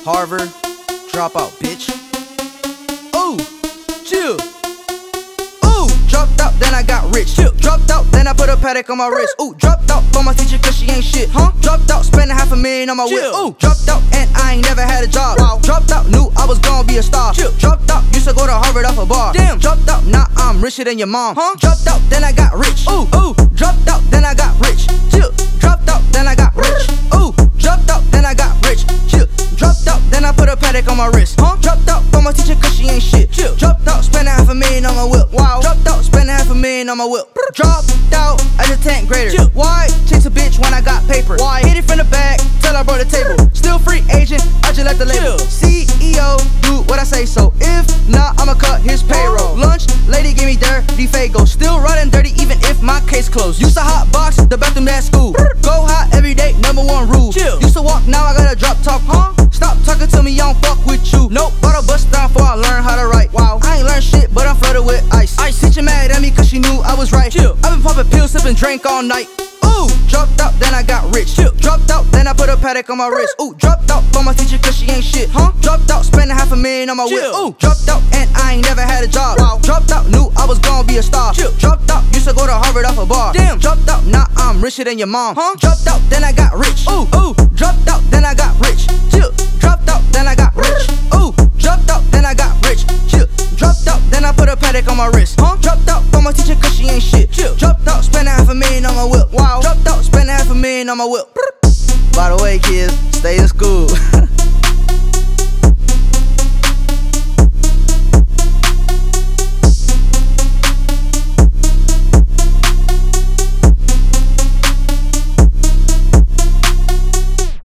Harvard, dropout, bitch. Ooh, chill. Ooh, dropped out, then I got rich. Chill. Dropped out, then I put a Patek on my wrist. Ooh, dropped out for my teacher cause she ain't shit. Huh? Dropped out, spending $500,000 on my whip. Ooh, dropped out and I ain't never had a job. Wow. Dropped out, knew I was gonna be a star. Chill. Dropped out, used to go to Harvard off a bar. Damn. Dropped out, now I'm richer than your mom. Huh? Dropped out, then I got rich. Ooh, ooh. Dropped out, then I got rich. Chill. Dropped out, then I got rich. Ooh, dropped out, then I got rich. Chill. Dropped out, then I put a Patek on my wrist. Huh? Dropped out for my teacher cause she ain't shit. Chill. Dropped out, spending $500,000 on my whip. Wow. Dropped out, spending $500,000 on my whip. Dropped out as a 10th grader. Chill. Why chase a bitch when I got paper? Why hit it from the back till I broke the table? Still free agent, I just left the label. CEO, do what I say so. If not, I'ma cut his payroll. Lunch, lady give me dirty fago. Still running dirty even if my case closed. Used to hot box the bathroom at school. Go hot every day, #1 rule. Chill. Used to walk, now I gotta drop top. Huh? Stop talking to me, I don't fuck with you. Nope, bought a bus down before I learn how to write. Wow, I ain't learned shit, but I'm flooded with ice. Ice teacher mad at me cause she knew I was right. Chill. I've been popping pills, sipping drink all night. Ooh, dropped out, then I got rich. Chill. Dropped out, then I put a Patek on my wrist. Ooh, dropped out for my teacher cause she ain't shit. Huh? Dropped out, spending $500,000 on my whip. Ooh, dropped out and I ain't never had a job. Wow. Dropped out, knew I was gonna be a star. Chill. Dropped out, used to go to Harvard off a bar. Damn. Dropped out, now I'm richer than your mom. Huh? Dropped out, then I got rich. Ooh, ooh. Dropped out, then I got rich. Chill. Dropped out, then I got rich. Ooh, dropped out, then I got rich. Chill. Dropped out, then I put a Patek on my wrist. Huh? Dropped out for my teacher cause she ain't shit. Chill. Dropped out, spending $500,000 on my whip. Wow. Dropped out, spending $500,000 on my whip. By the way, kids, stay in school.